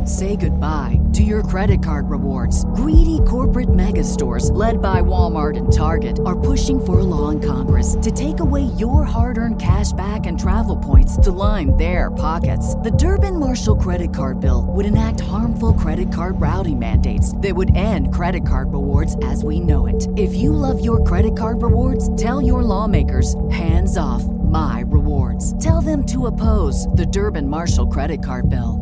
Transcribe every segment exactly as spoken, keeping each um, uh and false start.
Say goodbye to your credit card rewards. Greedy corporate mega stores, led by Walmart and Target, are pushing for a law in Congress to take away your hard-earned cash back and travel points to line their pockets. The Durbin-Marshall credit card bill would enact harmful credit card routing mandates that would end credit card rewards as we know it. If you love your credit card rewards, tell your lawmakers, hands off my rewards. Tell them to oppose the Durbin-Marshall credit card bill.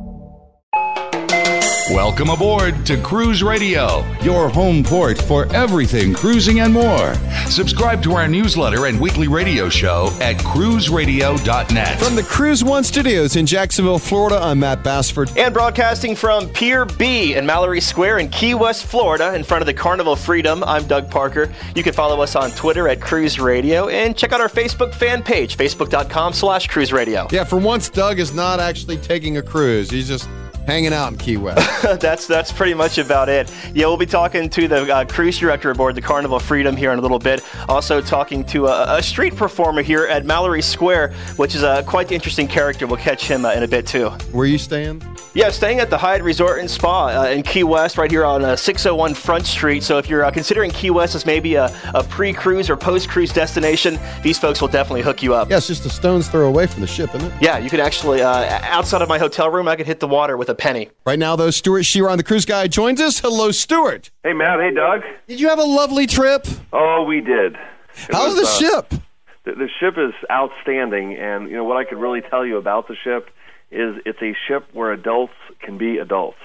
Welcome aboard to Cruise Radio, your home port for everything cruising and more. Subscribe to our newsletter and weekly radio show at cruise radio dot net. From the Cruise One Studios in Jacksonville, Florida, I'm Matt Bassford. And broadcasting from Pier B in Mallory Square in Key West, Florida, in front of the Carnival of Freedom, I'm Doug Parker. You can follow us on Twitter at Cruise Radio and check out our Facebook fan page, facebook.com slash Cruise Radio. Yeah, for once, Doug is not actually taking a cruise. He's just hanging out in Key West. that's that's pretty much about it. Yeah, we'll be talking to the uh, cruise director aboard the Carnival of Freedom here in a little bit. Also talking to a, a street performer here at Mallory Square, which is a quite interesting character. We'll catch him uh, in a bit too. Where are you staying? Yeah, staying at the Hyatt Resort and Spa uh, in Key West, right here on uh, six oh one Front Street. So if you're uh, considering Key West as maybe a, a pre-cruise or post-cruise destination, these folks will definitely hook you up. Yeah, it's just a stone's throw away from the ship, isn't it? Yeah, you could actually, uh, outside of my hotel room, I could hit the water with a penny. Right now, though, Stuart Shearon, the cruise guide, joins us. Hello, Stuart. Hey, Matt. Hey, Doug. Did you have a lovely trip? Oh, we did. It How's was, the uh, ship? The, the ship is outstanding, and you know what I could really tell you about the ship is it's a ship where adults can be adults.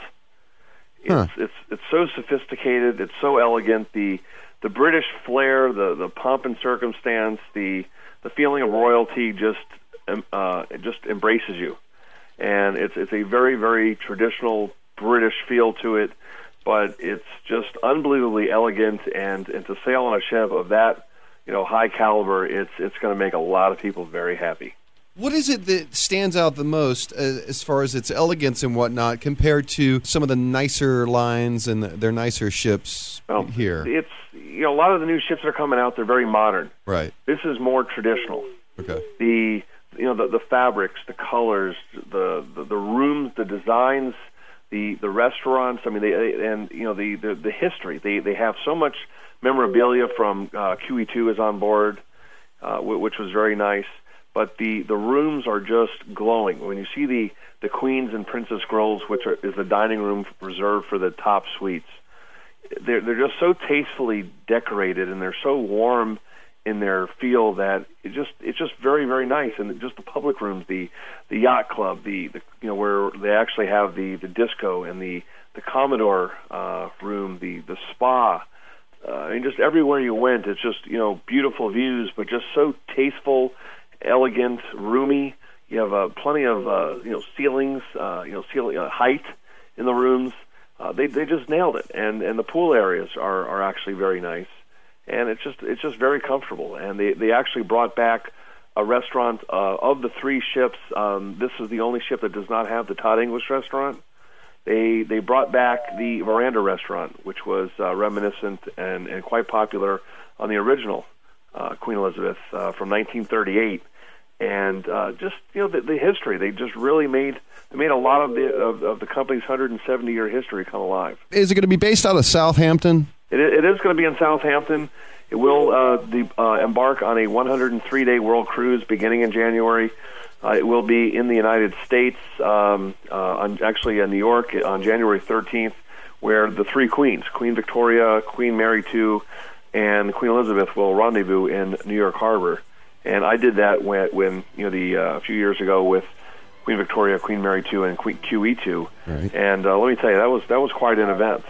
It's Huh. it's it's so sophisticated, it's so elegant. The the British flair, the the pomp and circumstance, the the feeling of royalty just um, uh, it just embraces you, and it's it's a very very traditional British feel to it, but it's just unbelievably elegant, and and to sail on a ship of that you know high caliber, it's it's going to make a lot of people very happy. What is it that stands out the most uh, as far as its elegance and whatnot compared to some of the nicer lines and the, their nicer ships well, here? It's you know a lot of the new ships that are coming out, they're very modern. Right. This is more traditional. Okay. The you know the, the fabrics, the colors, the, the the rooms, the designs, the the restaurants. I mean, they and you know the the, the history. They they have so much memorabilia from uh, Q E two is on board, uh, which was very nice. But the, the rooms are just glowing. When you see the, the Queen's and Princess Grolls, which are, is the dining room reserved for the top suites, they're they're just so tastefully decorated and they're so warm in their feel that it just it's just very very nice. And just the public rooms, the the yacht club, the, the you know where they actually have the, the disco and the the Commodore uh, room, the the spa. Uh, I mean, just everywhere you went, it's just you know beautiful views, but just so tasteful. Elegant, roomy. You have uh, plenty of uh, you know ceilings, uh, you know ceiling uh, height in the rooms. Uh, they they just nailed it, and and the pool areas are, are actually very nice, and it's just it's just very comfortable. And they they actually brought back a restaurant uh, of the three ships. Um, this is the only ship that does not have the Todd English restaurant. They they brought back the Veranda restaurant, which was uh, reminiscent and, and quite popular on the original uh, Queen Elizabeth uh, from nineteen thirty-eight. And uh, just you know the, the history, they just really made they made a lot of the of, of the company's one hundred seventy year history come alive. Is it going to be based out of Southampton? It, it is going to be in Southampton. It will uh, the, uh, embark on a one hundred three day world cruise beginning in January. Uh, it will be in the United States, um, uh, on, actually in New York on January thirteenth, where the three queens, Queen Victoria, Queen Mary the Second, and Queen Elizabeth will rendezvous in New York Harbor. And I did that when, when you know, the uh, a few years ago with Queen Victoria, Queen Mary the Second, and Queen Q E two. Right. And uh, let me tell you, that was that was quite an event.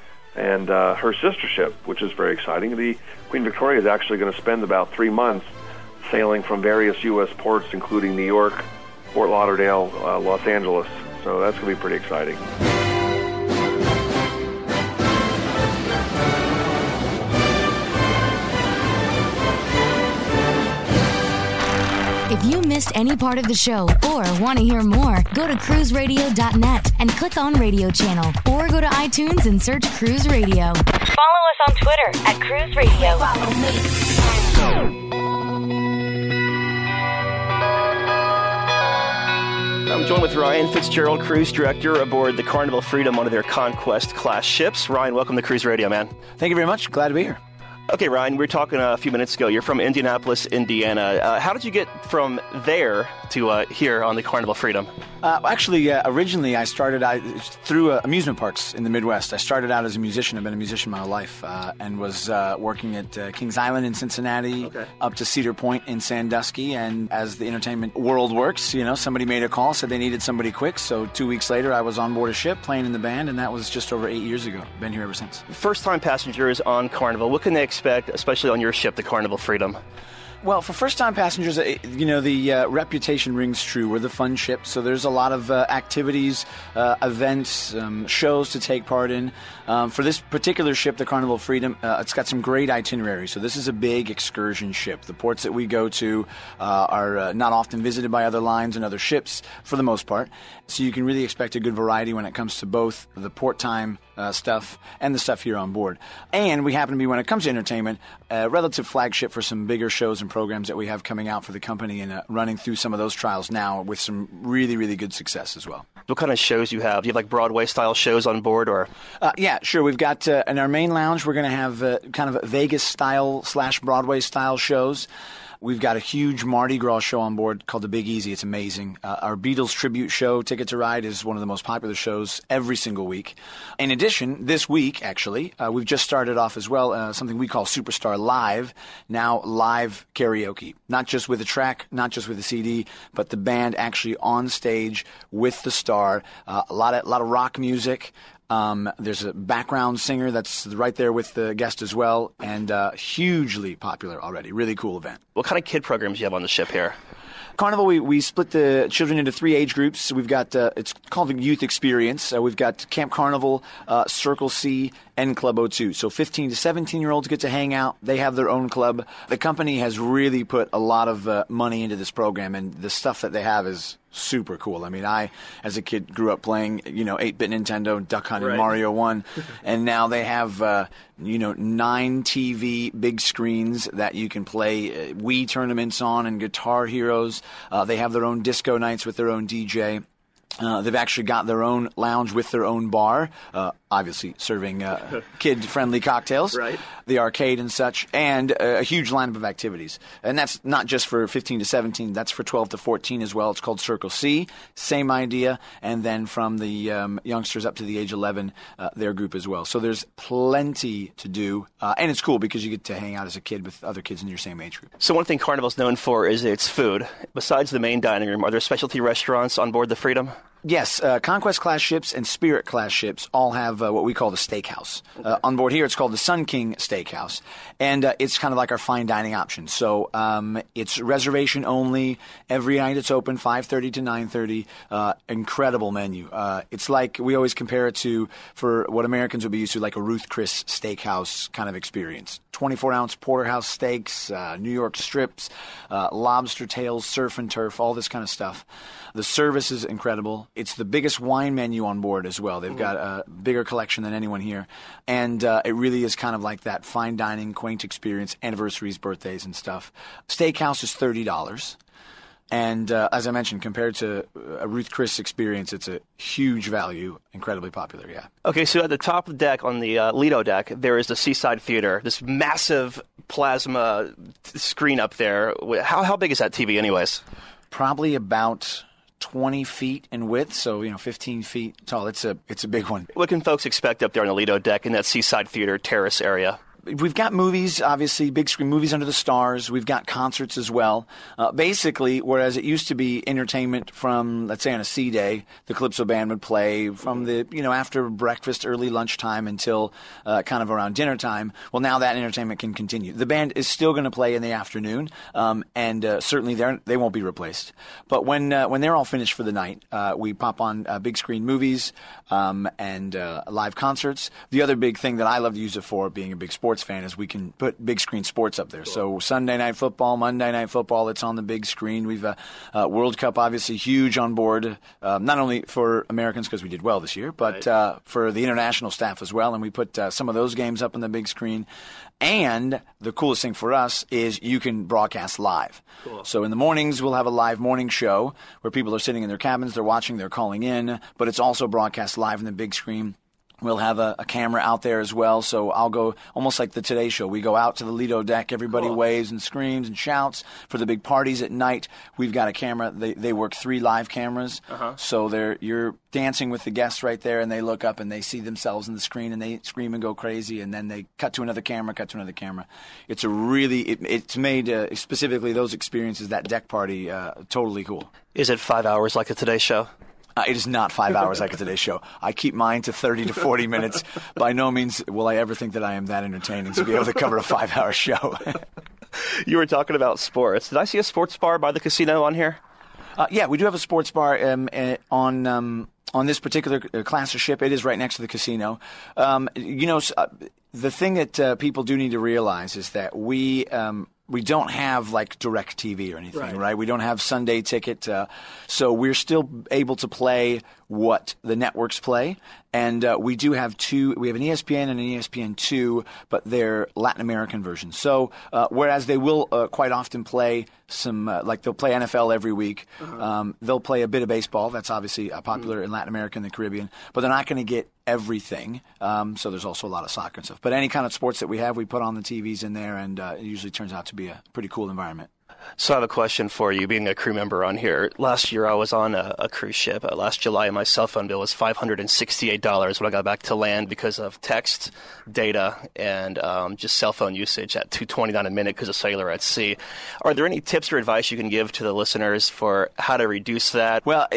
And uh, her sister ship, which is very exciting, the Queen Victoria is actually going to spend about three months sailing from various U S ports, including New York, Fort Lauderdale, uh, Los Angeles. So that's going to be pretty exciting. If you missed any part of the show or want to hear more, go to cruise radio dot net and click on Radio Channel, or go to iTunes and search Cruise Radio. Follow us on Twitter at Cruise Radio. I'm joined with Ryan Fitzgerald, cruise director aboard the Carnival Freedom, one of their Conquest class ships. Ryan, welcome to Cruise Radio, man. Thank you very much. Glad to be here. Okay, Ryan, we were talking a few minutes ago. You're from Indianapolis, Indiana. Uh, how did you get from there to uh, here on the Carnival Freedom? Uh, actually, uh, originally I started out through uh, amusement parks in the Midwest. I started out as a musician. I've been a musician my whole life uh, and was uh, working at uh, Kings Island in Cincinnati, okay. up to Cedar Point in Sandusky. And as the entertainment world works, you know, somebody made a call, said they needed somebody quick. So two weeks later, I was on board a ship playing in the band, and that was just over eight years ago. Been here ever since. First-time passengers on Carnival, what can they expect, especially on your ship, the Carnival Freedom? Well, for first-time passengers, you know, the uh, reputation rings true. We're the fun ship, so there's a lot of uh, activities, uh, events, um, shows to take part in. Um, for this particular ship, the Carnival Freedom, uh, it's got some great itinerary. So this is a big excursion ship. The ports that we go to uh, are uh, not often visited by other lines and other ships, for the most part. So you can really expect a good variety when it comes to both the port time uh, stuff and the stuff here on board. And we happen to be, when it comes to entertainment, a relative flagship for some bigger shows and programs that we have coming out for the company, and uh, running through some of those trials now with some really, really good success as well. What kind of shows do you have? Do you have like Broadway-style shows on board, or? Uh, yeah, sure. We've got, uh, in our main lounge, we're going to have uh, kind of Vegas-style slash Broadway-style shows. We've got a huge Mardi Gras show on board called The Big Easy. It's amazing. Uh, our Beatles tribute show, Ticket to Ride, is one of the most popular shows every single week. In addition, this week, actually, uh, we've just started off as well uh, something we call Superstar Live, now live karaoke. Not just with a track, not just with a C D, but the band actually on stage with the star. Uh, a lot of, a lot of rock music. Um, there's a background singer that's right there with the guest as well, and uh, hugely popular already. Really cool event. What kind of kid programs do you have on the ship here? Carnival, we, we split the children into three age groups. So we've got, uh, it's called the Youth Experience. Uh, we've got Camp Carnival, uh, Circle C, and Club O two. So fifteen to seventeen-year-olds get to hang out. They have their own club. The company has really put a lot of uh, money into this program, and the stuff that they have is super cool. I mean, I, as a kid, grew up playing, you know, eight-bit Nintendo, Duck Hunt, and right. Mario one. And now they have, uh, you know, nine T V big screens that you can play uh, Wii tournaments on, and Guitar Heroes. Uh, they have their own disco nights with their own D J. Uh, they've actually got their own lounge with their own bar, uh, obviously serving uh, kid-friendly cocktails, right. The arcade and such, and a, a huge lineup of activities. And that's not just for fifteen to seventeen, that's for twelve to fourteen as well. It's called Circle C, same idea, and then from the um, youngsters up to the age eleven, uh, their group as well. So there's plenty to do, uh, and it's cool because you get to hang out as a kid with other kids in your same age group. So one thing Carnival's known for is its food. Besides the main dining room, are there specialty restaurants on board the Freedom? Yes, uh, Conquest-class ships and Spirit-class ships all have uh, what we call the steakhouse. Okay. Uh, on board here, it's called the Sun King Steakhouse, and uh, it's kind of like our fine dining option. So um, it's reservation only. Every night it's open, five thirty to nine thirty. Uh, incredible menu. Uh, it's like, we always compare it to, for what Americans would be used to, like a Ruth Chris Steakhouse kind of experience. twenty-four ounce porterhouse steaks, uh, New York strips, uh, lobster tails, surf and turf, all this kind of stuff. The service is incredible. It's the biggest wine menu on board as well. They've mm-hmm. got a bigger collection than anyone here. And uh, it really is kind of like that fine dining, quaint experience, anniversaries, birthdays, and stuff. Steakhouse is thirty dollars. And uh, as I mentioned, compared to a Ruth Chris experience, it's a huge value, incredibly popular, yeah. Okay, so at the top of the deck, on the uh, Lido deck, there is the Seaside Theater, this massive plasma screen up there. How, how big is that T V anyways? Probably about twenty feet in width, so, you know, fifteen feet tall. It's a, it's a big one. What can folks expect up there on the Lido deck in that Seaside Theater terrace area? We've got movies, obviously, big screen movies under the stars. We've got concerts as well. Uh, basically, whereas it used to be entertainment from, let's say, on a sea day, the Calypso Band would play from the, you know, after breakfast, early lunchtime until uh, kind of around dinner time. Well, now that entertainment can continue. The band is still going to play in the afternoon, um, and uh, certainly they're, they won't be replaced. But when uh, when they're all finished for the night, uh, we pop on uh, big screen movies um, and uh, live concerts. The other big thing that I love to use it for, being a big sports sports fan is we can put big screen sports up there. Cool. So Sunday Night Football, Monday Night Football, it's on the big screen. We've uh, uh, World Cup, obviously huge on board, uh, not only for Americans because we did well this year, but right. uh, for the international staff as well. And we put uh, some of those games up on the big screen. And the coolest thing for us is you can broadcast live. Cool. So in the mornings, we'll have a live morning show where people are sitting in their cabins, they're watching, they're calling in, but it's also broadcast live in the big screen. We'll have a, a camera out there as well, so I'll go almost like the Today Show. We go out to the Lido deck, everybody cool. waves and screams and shouts. For the big parties at night, we've got a camera. They they work three live cameras, uh-huh. so they're you're dancing with the guests right there, and they look up and they see themselves in the screen, and they scream and go crazy, and then they cut to another camera, cut to another camera. It's a really, it, it's made uh, specifically those experiences, that deck party, uh, totally cool. Is it five hours like the Today Show? Uh, it is not five hours like a Today Show. I keep mine to thirty to forty minutes. By no means will I ever think that I am that entertaining to be able to cover a five-hour show. You were talking about sports. Did I see a sports bar by the casino on here? Uh, yeah, we do have a sports bar um, uh, on um, on this particular class of ship. It is right next to the casino. Um, you know, uh, the thing that uh, people do need to realize is that we um, we don't have like direct T V or anything, right? right? We don't have Sunday Ticket, uh, so we're still able to play what the networks play. And uh, we do have two. We have an E S P N and an E S P N two, but they're Latin American versions. So uh, whereas they will uh, quite often play some, uh, like they'll play N F L every week. Uh-huh. Um, they'll play a bit of baseball. That's obviously uh, popular mm-hmm. in Latin America and the Caribbean. But they're not going to get everything. Um, so there's also a lot of soccer and stuff. But any kind of sports that we have, we put on the T Vs in there, and uh, it usually turns out to be a pretty cool environment. So I have a question for you, being a crew member on here. Last year I was on a, a cruise ship. Uh, last July, my cell phone bill was five hundred sixty-eight dollars when I got back to land because of text, data, and um, just cell phone usage at two dollars and twenty-nine cents a minute because of cellular at sea. Are there any tips or advice you can give to the listeners for how to reduce that? Well,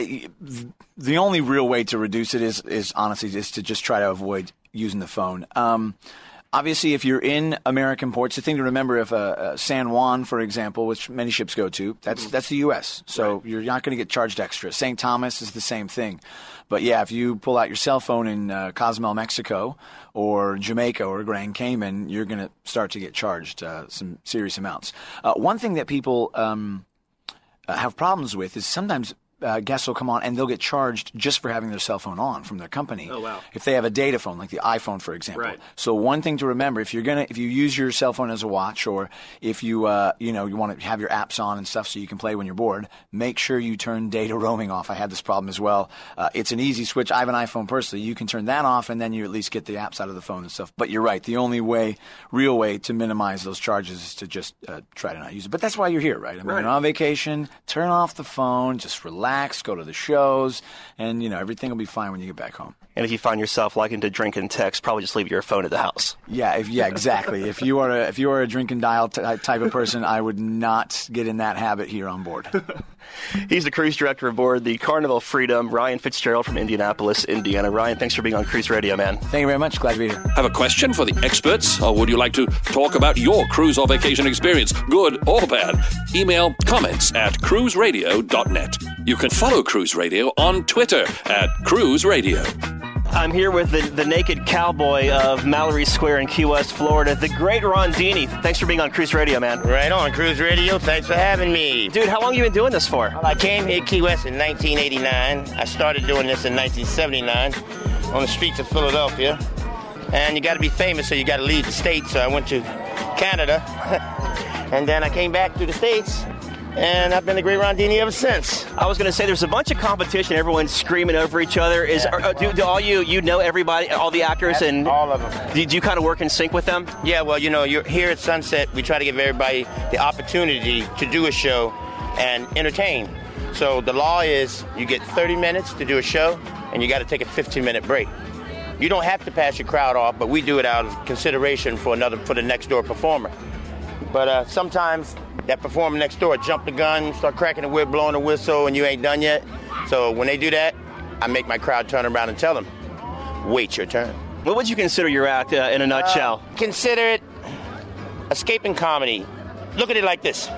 the only real way to reduce it is, is honestly just to just try to avoid using the phone. Um Obviously, if you're in American ports, the thing to remember, if uh, uh, San Juan, for example, which many ships go to, that's that's the U S, so right. you're not going to get charged extra. Saint Thomas is the same thing. But yeah, if you pull out your cell phone in uh, Cozumel, Mexico, or Jamaica or Grand Cayman, you're going to start to get charged uh, some serious amounts. Uh, one thing that people um, uh, have problems with is sometimes Uh, guests will come on and they'll get charged just for having their cell phone on from their company. Oh, wow. If they have a data phone, like the iPhone, for example. Right. So one thing to remember, if you're gonna, if you use your cell phone as a watch, or if you, uh, you know, you want to have your apps on and stuff so you can play when you're bored, make sure you turn data roaming off. I had this problem as well. Uh, it's an easy switch. I have an iPhone personally. You can turn that off, and then you at least get the apps out of the phone and stuff. But you're right. The only way, real way to minimize those charges is to just uh, try to not use it. But that's why you're here, right? I mean, right. You're on vacation. Turn off the phone. Just relax. Go to the shows, and you know everything will be fine when you get back home. And if you find yourself liking to drink and text, probably just leave your phone at the house. Yeah, if, yeah, exactly. if you are a, if you are a drink and dial t- type of person, I would not get in that habit here on board. He's the cruise director aboard the Carnival Freedom, Ryan Fitzgerald from Indianapolis, Indiana. Ryan, thanks for being on Cruise Radio, man. Thank you very much. Glad to be here. Have a question for the experts, or would you like to talk about your cruise or vacation experience, good or bad? Email comments at cruise radio dot net. You can follow Cruise Radio on Twitter at Cruise Radio. I'm here with the, the naked cowboy of Mallory Square in Key West, Florida, the great Ron Dini. Thanks for being on Cruise Radio, man. Right on, Cruise Radio. Thanks for having me. Dude, how long have you been doing this for? Well, I came here to Key West in nineteen eighty-nine. I started doing this in nineteen seventy-nine on the streets of Philadelphia. And you got to be famous, so you got to leave the States. So I went to Canada, and then I came back to the States. And I've been a great Ron Dini ever since. I was going to say, there's a bunch of competition. Everyone's screaming over each other. Is yeah. are, do, do all you you know everybody, all the actors, and all of them? Do, do you kind of work in sync with them? Yeah. Well, you know, you're here at Sunset. We try to give everybody the opportunity to do a show and entertain. So the law is, you get thirty minutes to do a show, and you got to take a fifteen minute break. You don't have to pass your crowd off, but we do it out of consideration for another for the next door performer. But uh, sometimes that performer next door jump the gun, start cracking the whip, blowing the whistle, and you ain't done yet. So when they do that, I make my crowd turn around and tell them, wait your turn. What would you consider your act uh, in a nutshell? Uh, consider it escaping comedy. Look at it like this.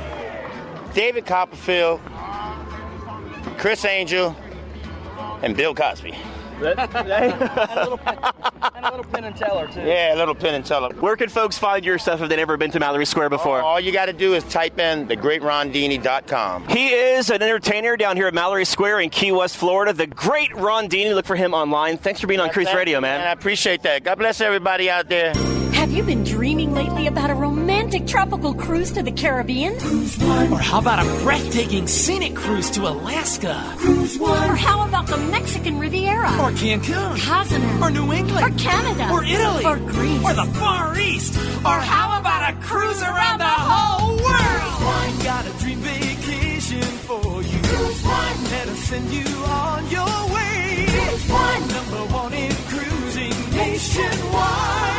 David Copperfield, Chris Angel, and Bill Cosby. That- and, a little pin, and a little pin and teller, too. Yeah, a little pin and teller. Where can folks find your stuff if they've never been to Mallory Square before? All you got to do is type in the great ron dini dot com. He is an entertainer down here at Mallory Square in Key West, Florida. The great Ron Dini. Look for him online. Thanks for being on Cruise Radio, man. man. I appreciate that. God bless everybody out there. Have you been dreaming lately about a romantic tropical cruise to the Caribbean? Cruise One. Or how about a breathtaking scenic cruise to Alaska? Cruise One. Or how about the Mexican Riviera? Or Cancun? Cozumel. Or New England? Or Canada? Or Italy? Or Greece? Or the Far East? Or how about a cruise around the whole world? Cruise One. Got a dream vacation for you. Cruise One. Let us send you on your way. Cruise One. Number one in cruising nationwide.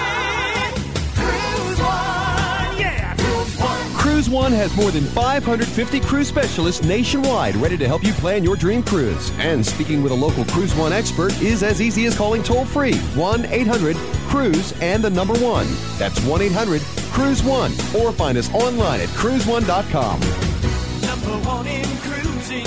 Cruise One, yeah, Cruise One. Cruise One has more than five hundred fifty cruise specialists nationwide ready to help you plan your dream cruise. And speaking with a local Cruise One expert is as easy as calling toll-free one eight hundred cruise and the number one. That's one eight hundred cruise one. Or find us online at cruise one dot com. Number one in cruising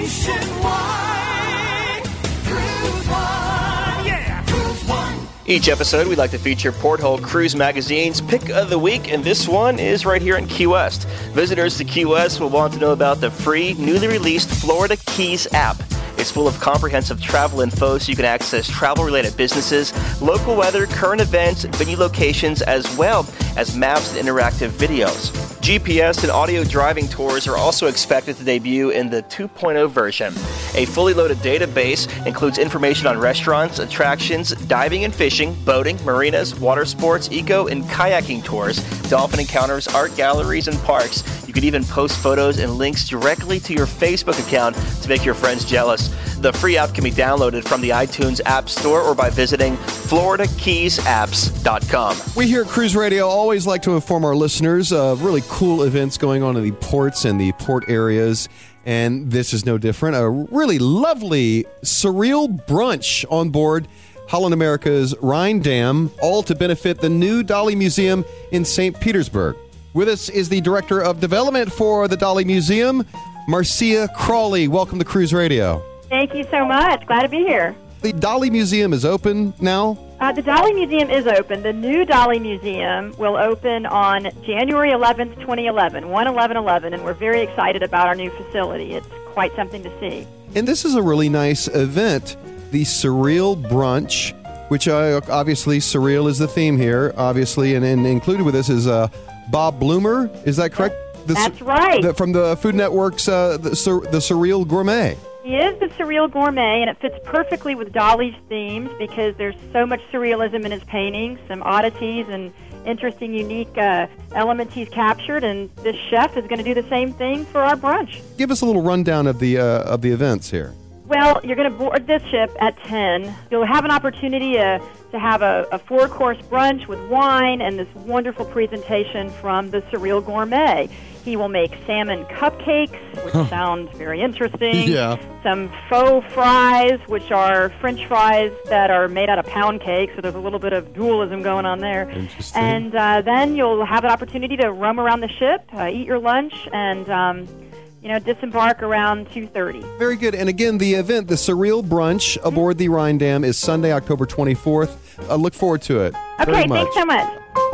nationwide. Cruise One, yeah, Cruise One. Each episode, we like to feature Porthole Cruise Magazine's Pick of the Week, and this one is right here in Key West. Visitors to Key West will want to know about the free, newly released Florida Keys app. It's full of comprehensive travel info so you can access travel-related businesses, local weather, current events, venue locations, as well as maps and interactive videos. G P S and audio driving tours are also expected to debut in the two point oh version. A fully loaded database includes information on restaurants, attractions, diving and fishing, boating, marinas, water sports, eco and kayaking tours, dolphin encounters, art galleries, and parks. You can even post photos and links directly to your Facebook account to make your friends jealous. The free app can be downloaded from the iTunes App Store or by visiting florida keys apps dot com. We here at Cruise Radio always like to inform our listeners of really cool events going on in the ports and the port areas, and this is no different. A really lovely, surreal brunch on board Holland America's Rhine Dam, all to benefit the new Dali Museum in Saint Petersburg. With us is the Director of Development for the Dali Museum, Marcia Crawley. Welcome to Cruise Radio. Thank you so much. Glad to be here. The Dali Museum is open now? Uh, the Dali Museum is open. The new Dali Museum will open on January eleventh, twenty eleven, one eleven eleven, and we're very excited about our new facility. It's quite something to see. And this is a really nice event, the Surreal Brunch, which uh, obviously surreal is the theme here, obviously, and, and included with this is uh, Bob Bloomer. Is that correct? The, That's right. The, from the Food Network's uh, the, Sur, the Surreal Gourmet. He is the Surreal Gourmet, and it fits perfectly with Dali's themes because there's so much surrealism in his paintings, some oddities and interesting, unique uh, elements he's captured, and this chef is going to do the same thing for our brunch. Give us a little rundown of the uh, of the events here. Well, you're going to board this ship at ten. You'll have an opportunity to, to have a, a four-course brunch with wine and this wonderful presentation from the Surreal Gourmet. He will make salmon cupcakes, which huh. sound very interesting. Yeah. Some faux fries, which are French fries that are made out of pound cake, so there's a little bit of dualism going on there. Interesting. And uh, then you'll have an opportunity to roam around the ship, uh, eat your lunch, and um, you know, disembark around two thirty. Very good. And again, the event, the Surreal Brunch aboard the Rhine Dam, is Sunday, October twenty-fourth. I look forward to it. Okay, very much. Thanks so much.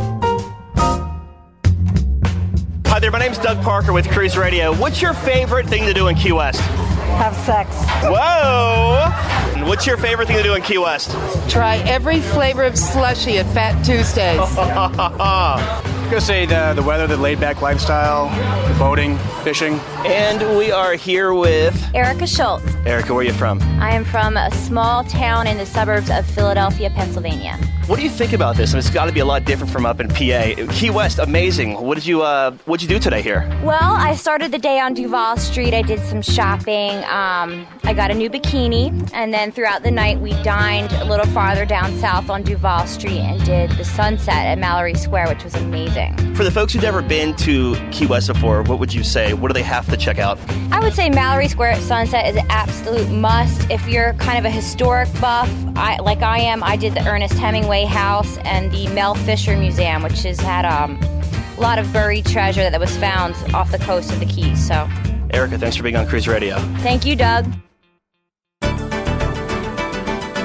Hi there, my name's Doug Parker with Cruise Radio. What's your favorite thing to do in Key West? Have sex. Whoa! And what's your favorite thing to do in Key West? Try every flavor of slushy at Fat Tuesdays. I'm going to say the, the weather, the laid-back lifestyle, the boating, fishing. And we are here with Erica Schultz. Erica, where are you from? I am from a small town in the suburbs of Philadelphia, Pennsylvania. What do you think about this? And it's got to be a lot different from up in P A. Key West, amazing. What did you uh, What did you do today here? Well, I started the day on Duval Street. I did some shopping. Um, I got a new bikini, and then throughout the night we dined a little farther down south on Duval Street and did the sunset at Mallory Square, which was amazing. For the folks who've never been to Key West before, what would you say? What do they have to check out? I would say Mallory Square at sunset is an absolute must. If you're kind of a historic buff, I, like I am, I did the Ernest Hemingway House and the Mel Fisher Museum, which has had um, a lot of buried treasure that was found off the coast of the Keys. So, Erica, thanks for being on Cruise Radio. Thank you, Doug.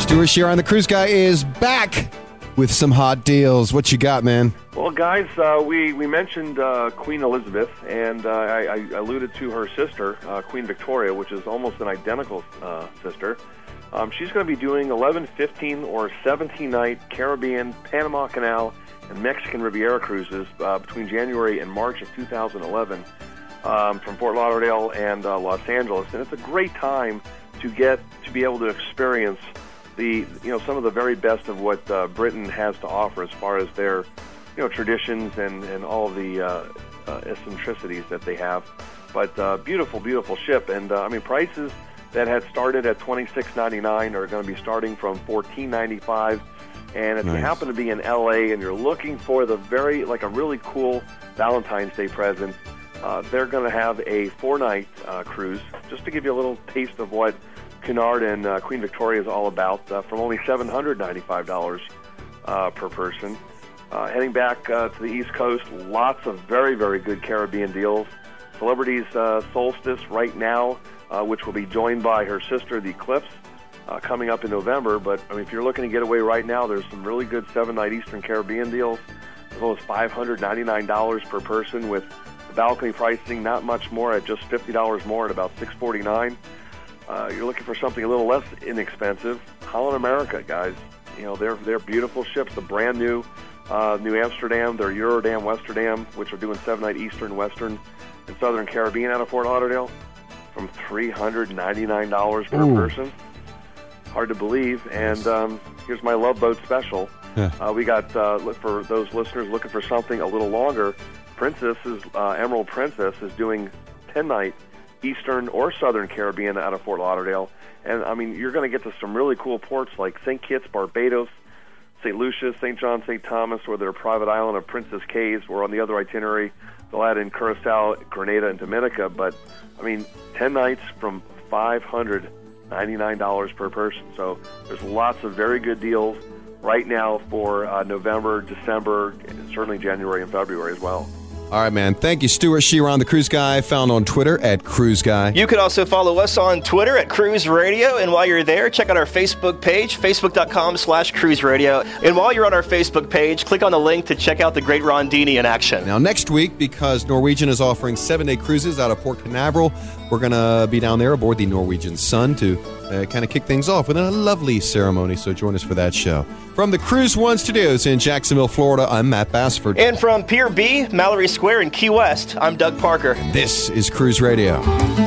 Stuart Shearon, the Cruise Guy, is back with some hot deals. What you got, man? Well, guys, uh, we, we mentioned uh, Queen Elizabeth, and uh, I, I alluded to her sister, uh, Queen Victoria, which is almost an identical uh, sister. Um, she's going to be doing eleven, fifteen, or seventeen-night Caribbean, Panama Canal, and Mexican Riviera cruises uh, between January and March of two thousand eleven um, from Fort Lauderdale and uh, Los Angeles. And it's a great time to get to be able to experience the you know some of the very best of what uh, Britain has to offer as far as their you know traditions and, and all of the uh, uh, eccentricities that they have. But uh, beautiful, beautiful ship. And uh, I mean, prices that had started at twenty-six ninety-nine are going to be starting from fourteen ninety-five. And if nice. you happen to be in L A and you're looking for the very, like a really cool Valentine's Day present, uh, they're going to have a four-night uh, cruise, just to give you a little taste of what Cunard and uh, Queen Victoria is all about, uh, from only seven hundred ninety-five dollars uh, per person. Uh, heading back uh, to the East Coast, lots of very, very good Caribbean deals. Celebrities uh, Solstice right now, uh, which will be joined by her sister, the Eclipse, uh, coming up in November. But I mean, if you're looking to get away right now, there's some really good seven-night Eastern Caribbean deals, as low as five hundred ninety-nine dollars per person, with the balcony pricing not much more at just fifty dollars more at about six hundred forty-nine dollars. Uh, you're looking for something a little less inexpensive. Holland America, guys, you know they're they're beautiful ships. The brand new uh, New Amsterdam, their Eurodam, Westerdam, which are doing seven-night Eastern, Western, and Southern Caribbean out of Fort Lauderdale, from three hundred ninety-nine dollars per Ooh. person. Hard to believe. And um, here's my Love Boat special. Yeah. Uh, we got, uh, for those listeners looking for something a little longer, Princess is, uh, Emerald Princess is doing ten-night Eastern or Southern Caribbean out of Fort Lauderdale. And, I mean, you're going to get to some really cool ports like Saint Kitts, Barbados, Saint Lucia, Saint John, Saint Thomas, or their private island of Princess Cays, or on the other itinerary, they'll add in Curacao, Grenada, and Dominica. But, I mean, ten nights from five hundred ninety-nine dollars per person. So there's lots of very good deals right now for uh, November, December, and certainly January and February as well. All right, man. Thank you, Stuart Shearon, the Cruise Guy, found on Twitter at Cruise Guy. You can also follow us on Twitter at Cruise Radio. And while you're there, check out our Facebook page, facebook.com slash Cruise Radio. And while you're on our Facebook page, click on the link to check out the great Ron Dini in action. Now, next week, because Norwegian is offering seven-day cruises out of Port Canaveral, we're going to be down there aboard the Norwegian Sun to uh, kind of kick things off with a lovely ceremony. So join us for that show. From the Cruise One Studios in Jacksonville, Florida, I'm Matt Bassford. And from Pier B, Mallory Square in Key West, I'm Doug Parker. And this is Cruise Radio.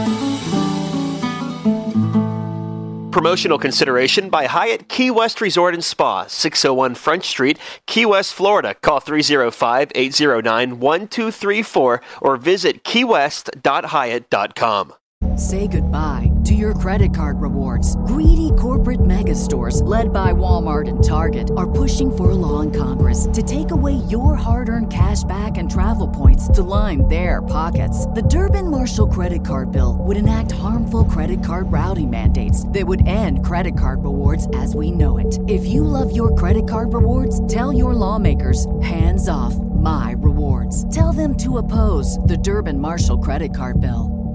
Promotional consideration by Hyatt Key West Resort and Spa, six oh one Front Street, Key West, Florida. Call three oh five, eight oh nine, one two three four or visit key west dot hyatt dot com. Say goodbye to your credit card rewards. Greedy corporate mega stores, led by Walmart and Target, are pushing for a law in Congress to take away your hard-earned cash back and travel points to line their pockets. The Durbin-Marshall credit card bill would enact harmful credit card routing mandates that would end credit card rewards as we know it. If you love your credit card rewards, tell your lawmakers, hands off my rewards. Tell them to oppose the Durbin-Marshall credit card bill.